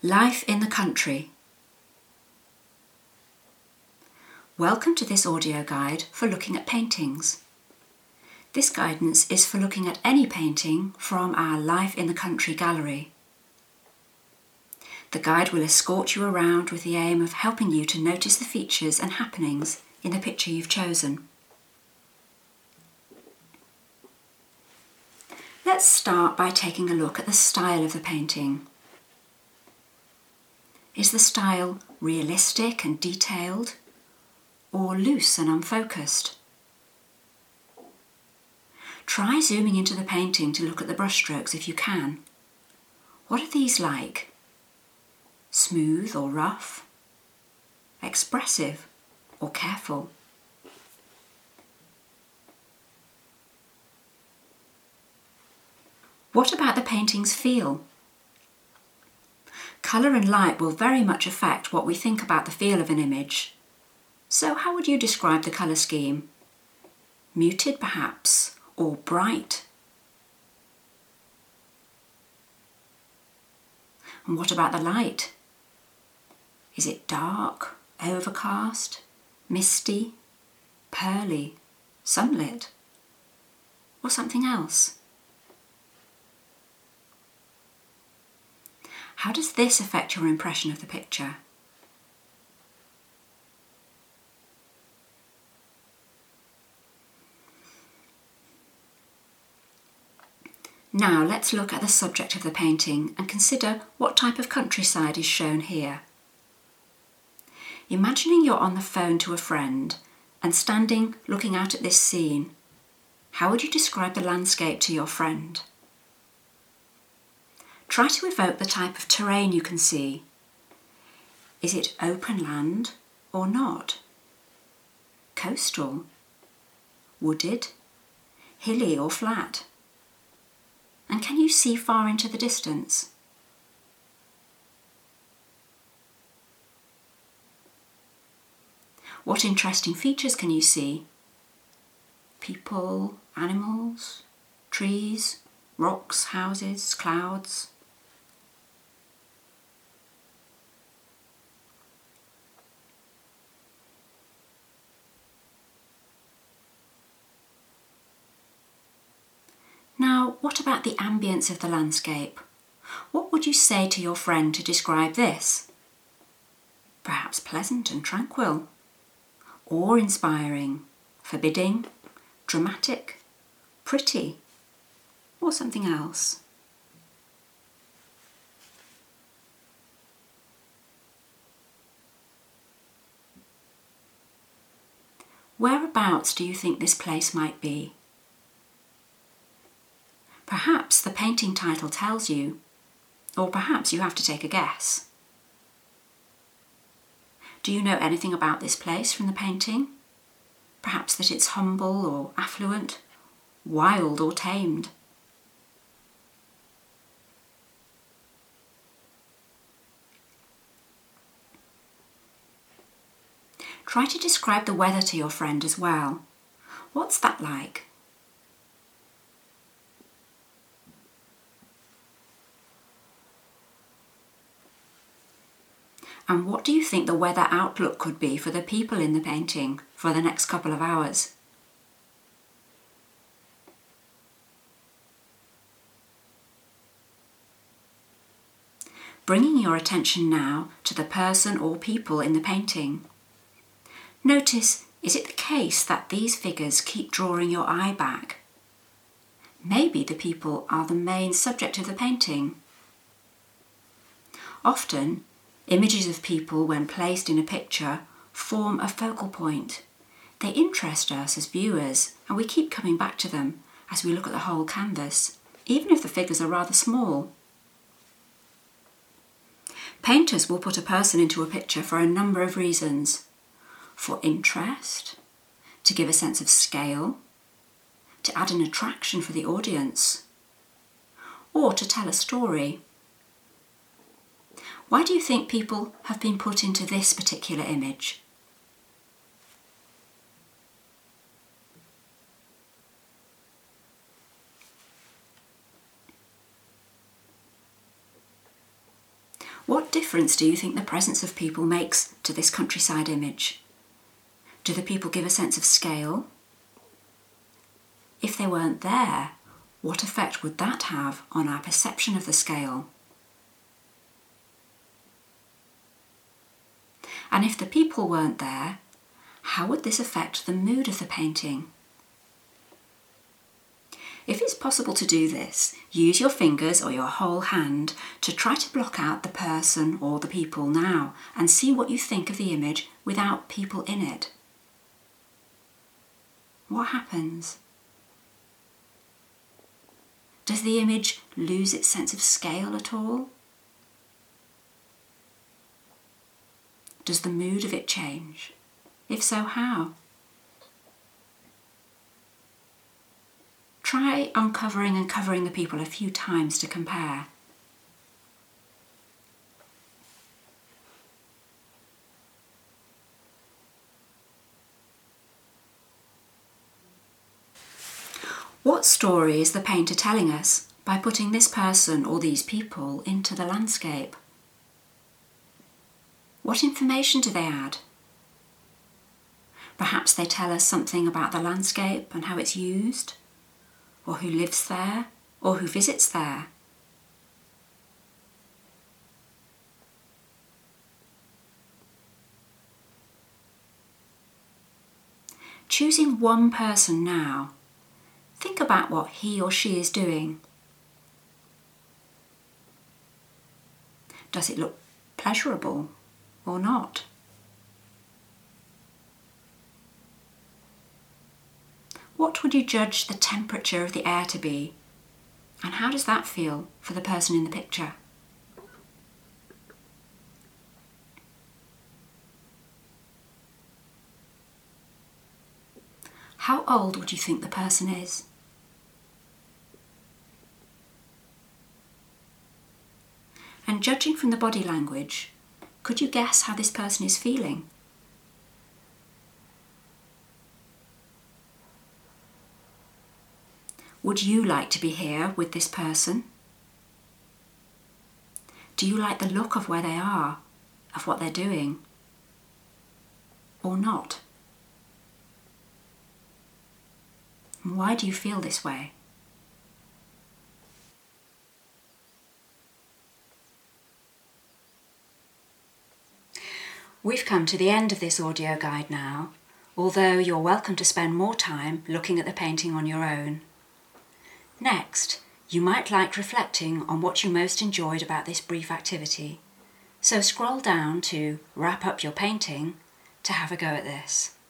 Life in the Country. Welcome to this audio guide for looking at paintings. This guidance is for looking at any painting from our Life in the Country gallery. The guide will escort you around with the aim of helping you to notice the features and happenings in the picture you've chosen. Let's start by taking a look at the style of the painting. Is the style realistic and detailed, or loose and unfocused? Try zooming into the painting to look at the brushstrokes if you can. What are these like? Smooth or rough? Expressive or careful? What about the painting's feel? Colour and light will very much affect what we think about the feel of an image. So how would you describe the colour scheme? Muted perhaps, or bright? And what about the light? Is it dark, overcast, misty, pearly, sunlit, or something else? How does this affect your impression of the picture? Now let's look at the subject of the painting and consider what type of countryside is shown here. Imagining you're on the phone to a friend and standing looking out at this scene, how would you describe the landscape to your friend? Try to evoke the type of terrain you can see. Is it open land or not? Coastal? Wooded? Hilly or flat? And can you see far into the distance? What interesting features can you see? People, animals, trees, rocks, houses, clouds. Now, what about the ambience of the landscape? What would you say to your friend to describe this? Perhaps pleasant and tranquil, awe-inspiring, forbidding, dramatic, pretty, or something else. Whereabouts do you think this place might be? Perhaps the painting title tells you, or perhaps you have to take a guess. Do you know anything about this place from the painting? Perhaps that it's humble or affluent, wild or tamed. Try to describe the weather to your friend as well. What's that like? And what do you think the weather outlook could be for the people in the painting for the next couple of hours? Bringing your attention now to the person or people in the painting. Notice, is it the case that these figures keep drawing your eye back? Maybe the people are the main subject of the painting. Often, images of people, when placed in a picture, form a focal point. They interest us as viewers, and we keep coming back to them as we look at the whole canvas, even if the figures are rather small. Painters will put a person into a picture for a number of reasons. For interest, to give a sense of scale, to add an attraction for the audience, or to tell a story. Why do you think people have been put into this particular image? What difference do you think the presence of people makes to this countryside image? Do the people give a sense of scale? If they weren't there, what effect would that have on our perception of the scale? And if the people weren't there, how would this affect the mood of the painting? If it's possible to do this, use your fingers or your whole hand to try to block out the person or the people now and see what you think of the image without people in it. What happens? Does the image lose its sense of scale at all? Does the mood of it change? If so, how? Try uncovering and covering the people a few times to compare. What story is the painter telling us by putting this person or these people into the landscape? What information do they add? Perhaps they tell us something about the landscape and how it's used, or who lives there, or who visits there. Choosing one person now, think about what he or she is doing. Does it look pleasurable or not? What would you judge the temperature of the air to be? And how does that feel for the person in the picture? How old would you think the person is? And judging from the body language, could you guess how this person is feeling? Would you like to be here with this person? Do you like the look of where they are, of what they're doing, or not? And why do you feel this way? We've come to the end of this audio guide now, although you're welcome to spend more time looking at the painting on your own. Next, you might like reflecting on what you most enjoyed about this brief activity, so scroll down to Wrap Up Your Painting to have a go at this.